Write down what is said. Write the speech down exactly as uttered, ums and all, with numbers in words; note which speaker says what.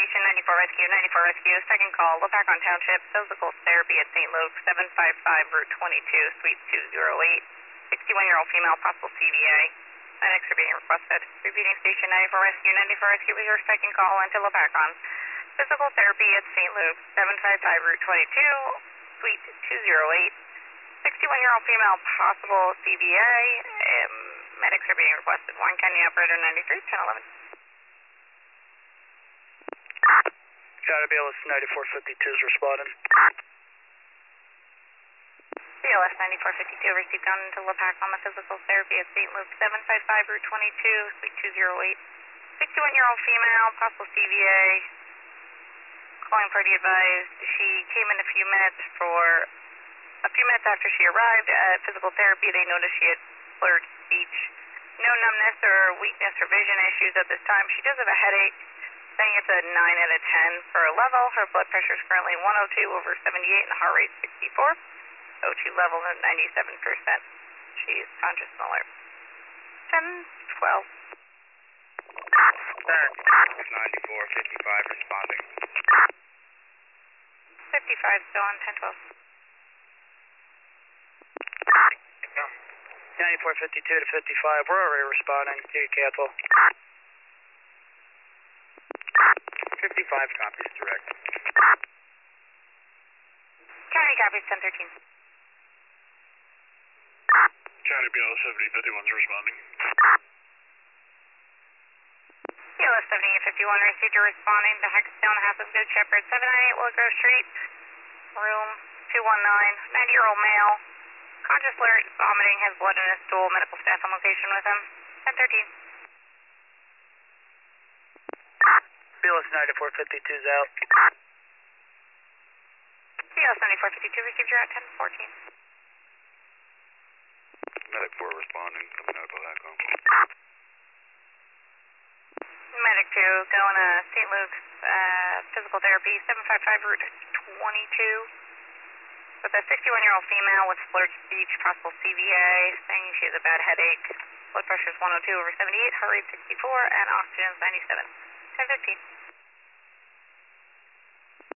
Speaker 1: Station ninety-four Rescue, ninety-four Rescue, second call, Lopakon Township, physical therapy at Saint Luke's, seven five five Route twenty-two, Suite two oh eight. sixty-one-year-old female, possible C V A. Medics are being requested. Repeating Station ninety-four Rescue, ninety-four Rescue with your second call into Lopakon. Physical therapy at Saint Luke's, seven five five Route twenty-two, Suite two oh eight. sixty-one-year-old female, possible C V A. Um, medics are being requested. Warren County Operator ninety-three, ten eleven.
Speaker 2: Got to be able to ninety-four fifty-two is responding.
Speaker 1: B L S ninety-four fifty-two received down into Lopakon, the physical therapy at Saint Luke's, seven five five Route twenty-two, Suite two oh eight. sixty-one-year-old female, possible C V A. Calling party advised. She came in a few minutes for, a few minutes after she arrived at physical therapy. They noticed she had slurred speech. No numbness or weakness or vision issues at this time. She does have a headache, saying it's a nine out of ten for a level. Her blood pressure is currently one oh two over seventy-eight and the heart rate sixty-four. O two level at ninety-seven percent. She's conscious and alert. ten twelve.
Speaker 2: ninety-four fifty-five responding.
Speaker 1: fifty-five still on ten twelve.
Speaker 2: ninety-four fifty-two to fifty-five, we're already responding. You can cancel. fifty-five copies direct.
Speaker 1: County copies ten thirteen.
Speaker 2: County B L S seventy fifty-one's responding.
Speaker 1: B L S seventy fifty-one received a responding to Hextown, half of Good Shepherd, seven ninety-eight Willowgrove Street, room two one nine, ninety-year-old male, conscious alert, vomiting, has blood in his stool, medical staff on location with him, ten thirteen.
Speaker 2: B L S ninety-four fifty-two's out.
Speaker 1: B L S ninety-four fifty-two received your at ten fourteen.
Speaker 2: Medic four responding from medical back home.
Speaker 1: Medic two going to Saint Luke's, uh, physical therapy, seven five five Route twenty-two. With a sixty-one-year-old female with slurred speech, possible C V A, saying she has a bad headache. Blood pressure is one oh two over seventy-eight, heart rate sixty-four, and oxygen is ninety-seven. ten fifteen.